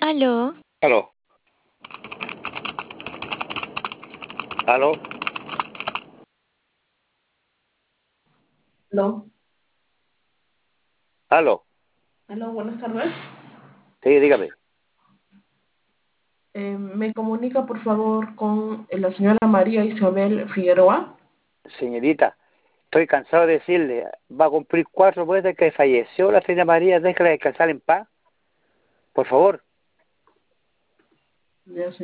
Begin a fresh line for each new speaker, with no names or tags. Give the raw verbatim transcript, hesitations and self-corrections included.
Aló,
Aló, aló,
Aló,
aló.
aló, buenas tardes.
Sí, dígame.
Eh, ¿me comunica por favor con eh, la señora María Isabel Figueroa?
Señorita, estoy cansado de decirle, va a cumplir cuatro meses que falleció la señora María, déjela descansar en paz, por favor.
Ya,